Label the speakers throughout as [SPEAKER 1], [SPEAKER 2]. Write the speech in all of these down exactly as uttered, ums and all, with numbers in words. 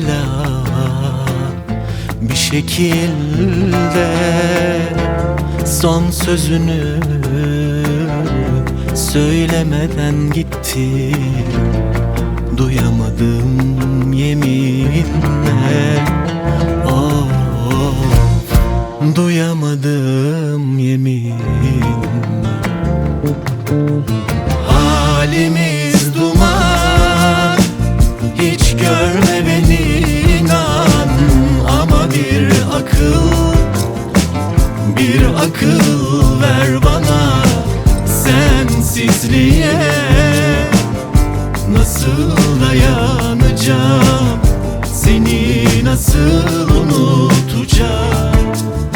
[SPEAKER 1] bela bir şekilde son sözünü söylemeden gitti. Duyamadım yeminle, oh, duyamadım yeminle. Halimiz duman, hiç görme beni inan. Ama bir akıl, bir akıl ver bana. Sensizliğe nasıl dayanacağım? Seni nasıl unutacağım?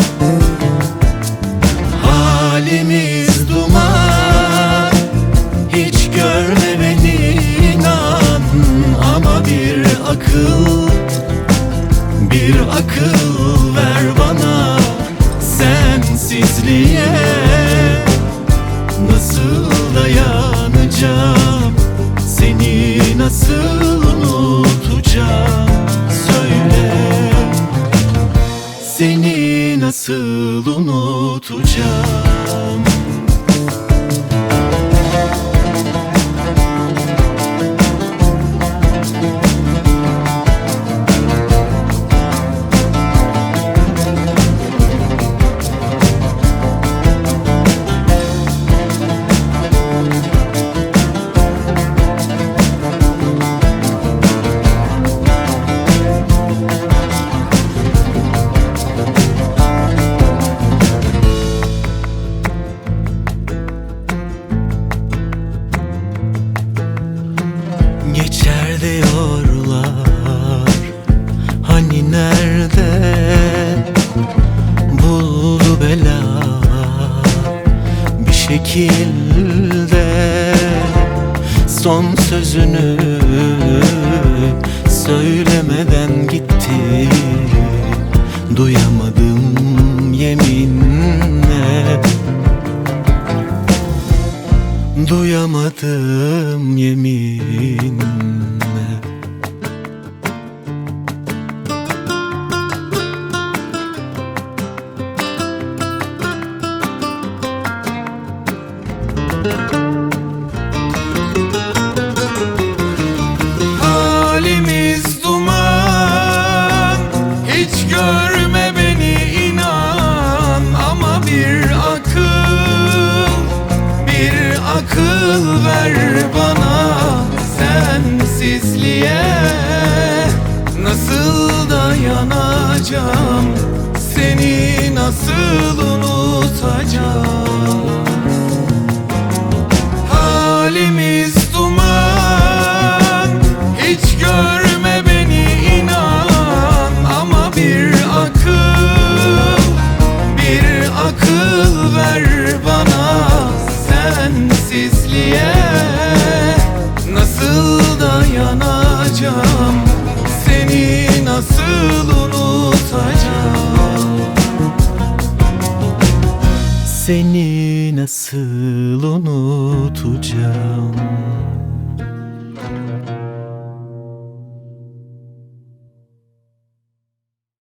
[SPEAKER 1] Halimiz duman, hiç görme beni inan. Ama bir akıl, bir akıl ver bana. Sensizliğe nasıl dayanacağım? Seni nasıl unutacağım? Söyle, seni nasıl unutacağım? Geçer diyorlar, hani nerede buldu bela bir şekilde son sözünü söylemeden gitti. Duyamadım yeminle, duyamadım yeminle.
[SPEAKER 2] Halimiz duman, hiç görme beni inan. Ama bir akıl, bir akıl ver bana. Sensizliğe nasıl dayanacağım? Seni nasıl unutacağım? Halimiz duman, hiç görme beni inan. Ama bir akıl, bir akıl ver bana. Sensizliğe nasıl dayanacağım? Seni nasıl unutacağım?
[SPEAKER 1] Seni nasıl unutacağım?